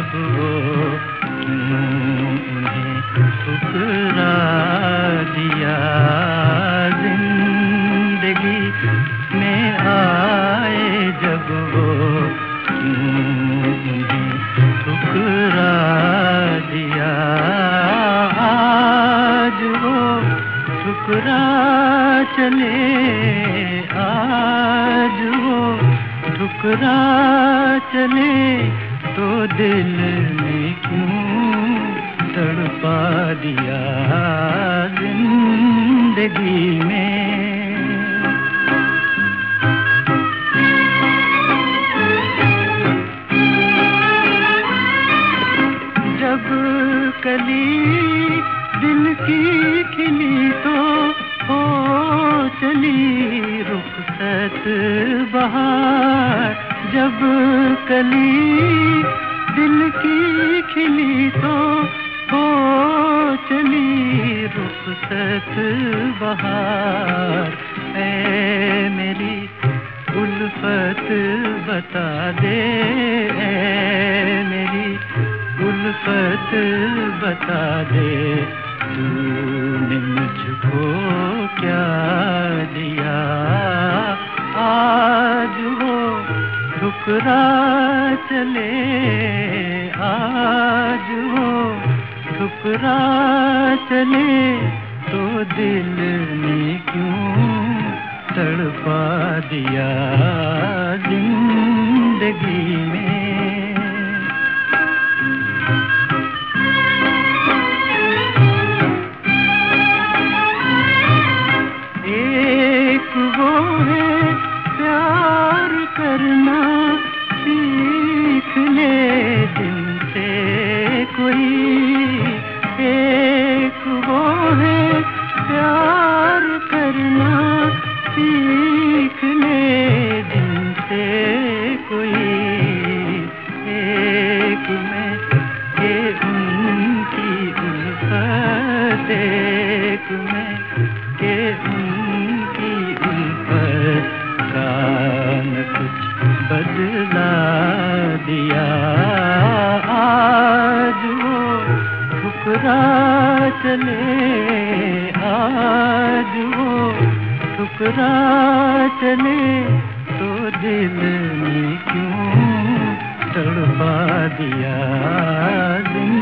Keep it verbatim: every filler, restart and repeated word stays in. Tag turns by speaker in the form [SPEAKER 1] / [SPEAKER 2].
[SPEAKER 1] जब वो उन्हें ठुकरा दिया। जिंदगी में आए जब वो उन्हें ठुकरा दिया। आज वो ठुकरा चले, आज वो ठुकरा चले, तो दिल में क्यों तड़पा दिया जिंदगी में। जब कली दिल की खिली तो हो चली रुखसत बहार। जब कली दिल की खिली तो हो चली रुखसत बहार। ऐ मेरी उल्फत बता दे, ऐ मेरी उल्फत बता दे, तूने मुझको क्या दिया। आज वो ठुकरा चले, आज वो ठुकरा चले, तो दिल ने क्यों तड़पा दिया जिंदगी में। एक वो है प्यार करना सीख ले जिनसे कोई, एक वो है प्यार करना सीख ले जिनसे कोई। एक मैं ये उनकी उल्फत, एक मैं ये उनकी उल्फत का न कुछ बदला दिया। आज वो ठुकरा चले, आज वो ठुकरा चले, तो दिल ने क्यों तड़पा दिया।